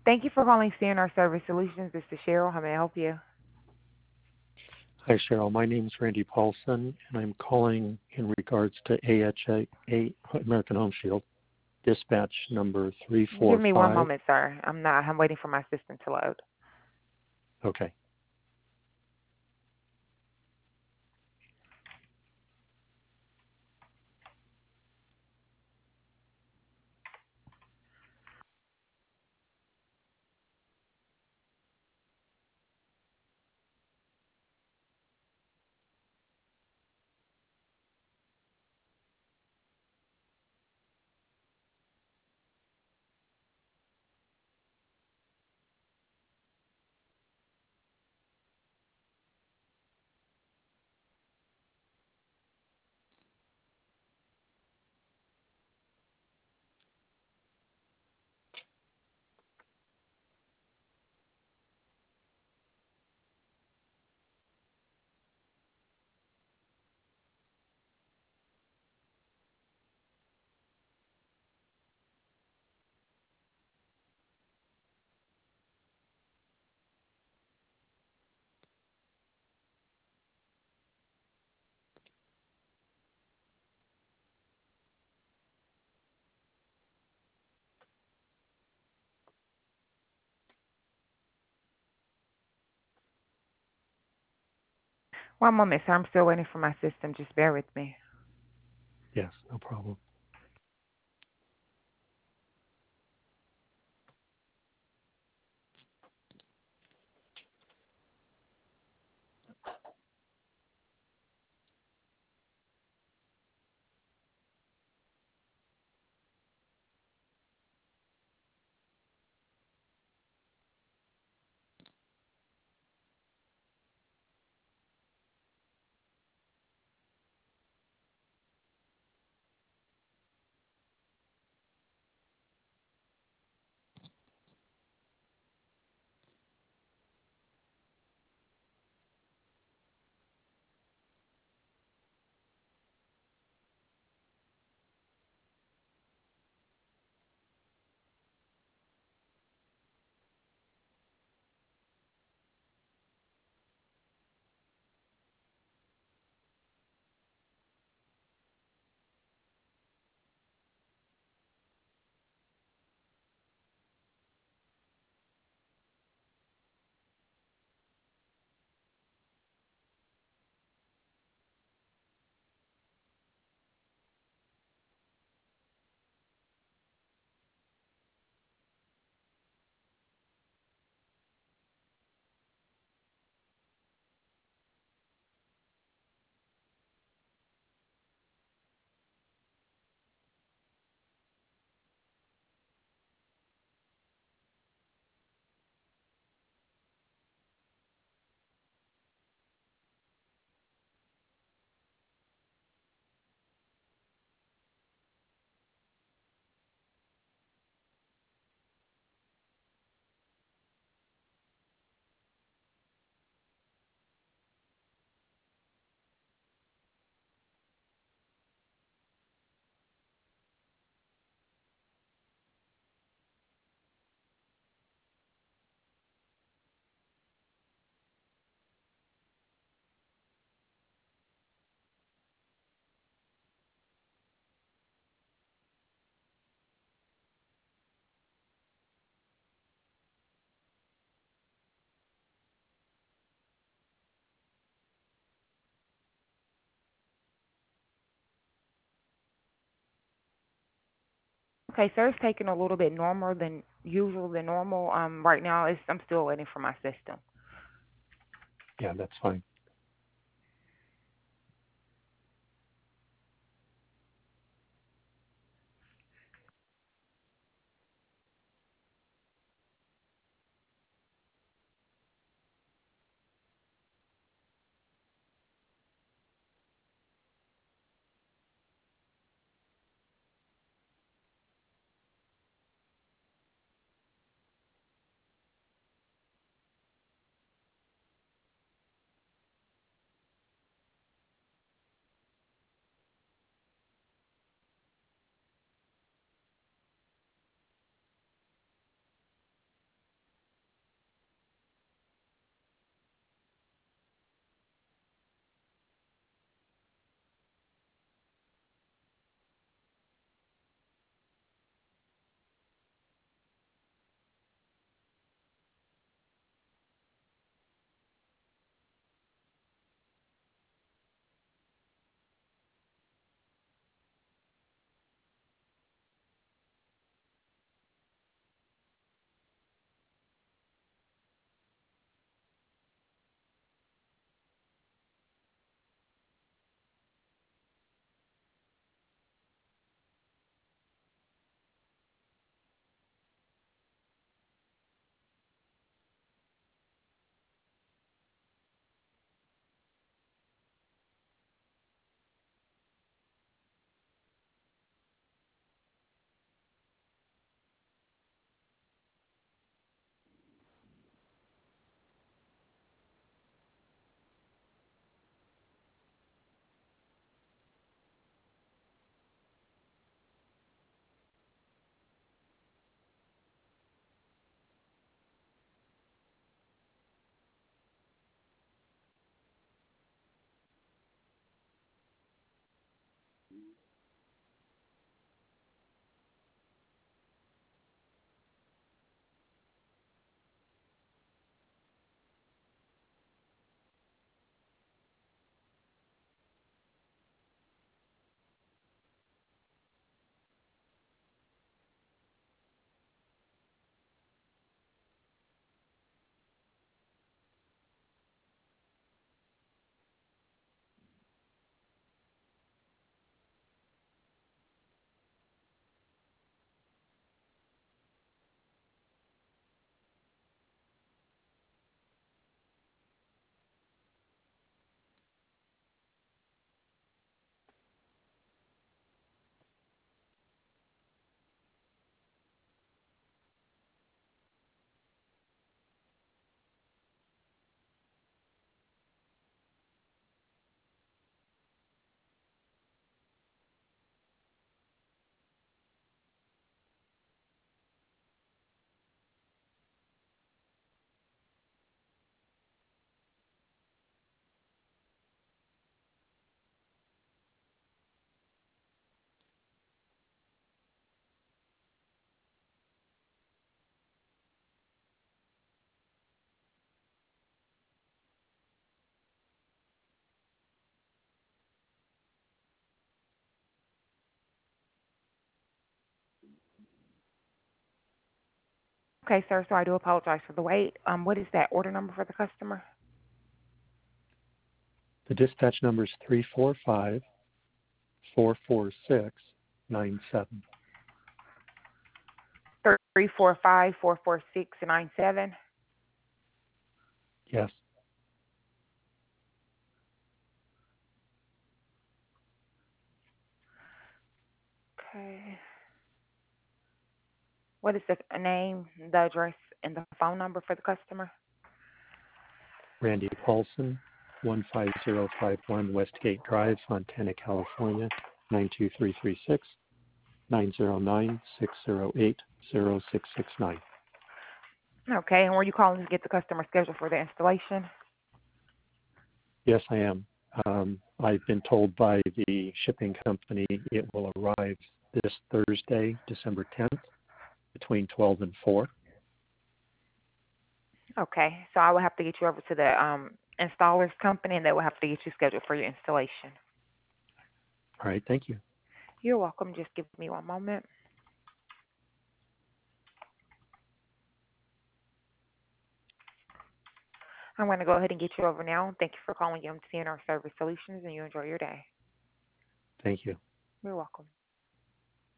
Thank you for calling CNR Service Solutions. This is Cheryl. How may I help you? Hi, Cheryl. My name is Randy Paulson, and I'm calling in regards to American Home Shield, dispatch number Give me one 345. moment, sir. I'm waiting for my system to load. Okay. One moment, sir. I'm still waiting for my system. Just bear with me. Yes, no problem. Okay, sir. It's taking a little bit normal than usual than normal. Right now, I'm still waiting for my system. Yeah, that's fine. Okay, sir. So I do apologize for the wait. What is that order number for the customer? The dispatch number is 345-446-97. 345-446-97. Yes. Okay. What is the name, the address, and the phone number for the customer? Randy Paulson, 15051 Westgate Drive, Fontana, California, 92336, 909-608-0669. Okay, and were you calling to get the customer scheduled for the installation? Yes, I am. I've been told by the shipping company it will arrive this Thursday, December 10th, between 12 and 4. Okay, so I will have to get you over to the installer's company, and they will have to get you scheduled for your installation. All right, thank you. You're welcome. Just give me one moment. I'm going to go ahead and get you over now. Thank you for calling CNR Service Solutions, and you enjoy your day. Thank you. You're welcome.